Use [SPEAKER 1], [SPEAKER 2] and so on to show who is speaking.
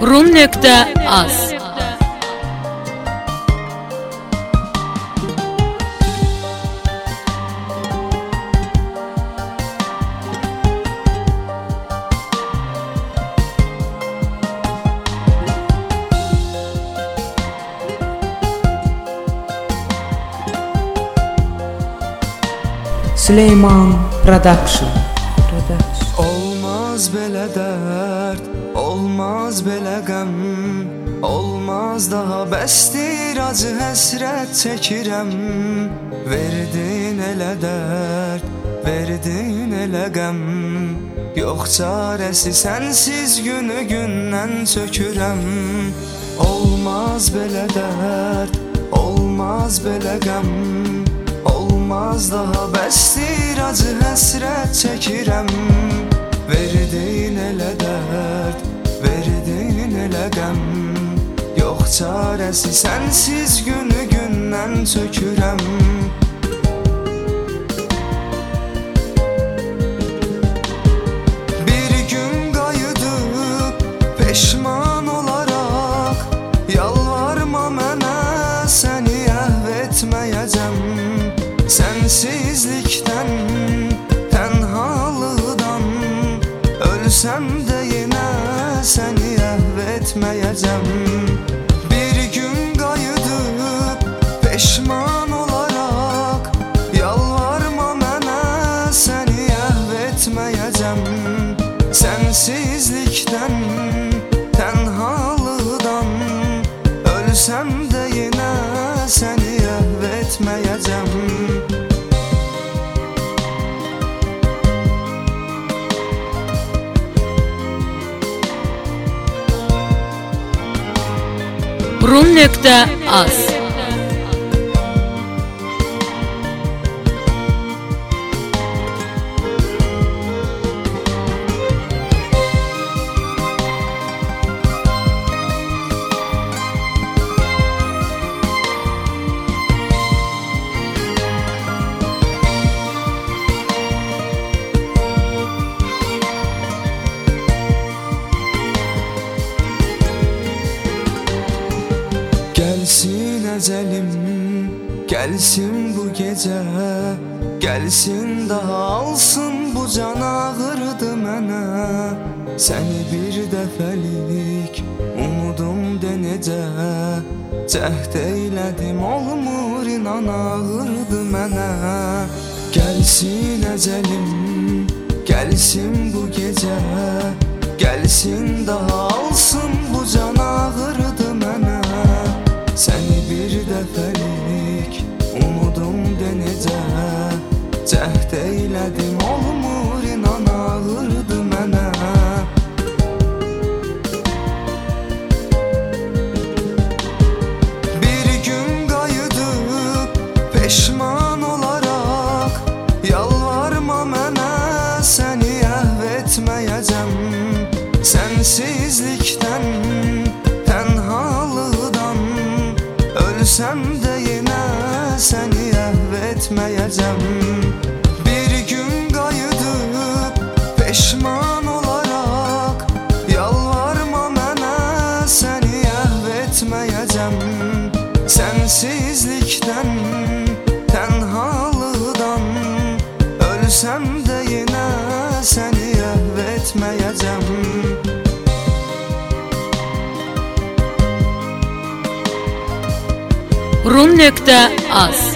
[SPEAKER 1] Rum.az
[SPEAKER 2] Süleyman Production.
[SPEAKER 3] Olmaz belə dərd, olmaz belə qəm, olmaz daha bəsdir acı həsrət çəkirəm. Verdin elə dərd, verdin elə qəm, yox çarəsi sənsiz günü gündən çökürəm. Olmaz belə dərd, olmaz belə qəm, olmaz daha bəsdir acı həsrət çəkirəm. Verdin elə dərd, verdin elə qəm, yox çarəsi sənsiz günü gündən çökürəm. Bir gün qayıdıb peşman olaraq, yalvarma mənə səni əhv etməyəcəm. Sənsizlikdən, tənhalıqdan, ölsəm də yenə səni əhv etməyəcəm. Bir gün qayıdıb peşman olaraq, yalvarma mənə səni əhv etməyəcəm. Sənsizlikdən, tənhalıqdan, ölsəm də yenə səni əhv etməyəcəm.
[SPEAKER 1] Rum.az
[SPEAKER 3] Gəlsin əcəlim, gəlsin bu gecə, gəlsin daha alsın bu can ağırdı mənə. Səni bir dəfəlik umudum de necə, cəhd eylədim olmur inan ağırdı mənə. Gəlsin əcəlim, gəlsin bu gecə, gəlsin daha alsın bu can ağırdı mənə. Səni bir dəfəlik umudum de necə, cəhd eylədim olmur inan ağırdı mənə. Bir gün qayıdıb peşman olaraq, yalvarma mənə səni əhv etməyəcəm. Sənsizlikdən, tənhalıqdan, ölsəm də yenə səni əhv etməyəcəm. Bir gün qayıdıb peşman olaraq, yalvarma mənə səni əhv etməyəcəm. Sənsizlikdən, tənhalıqdan, ölsəm də yenə səni əhv etməyəcəm.
[SPEAKER 1] Rum.az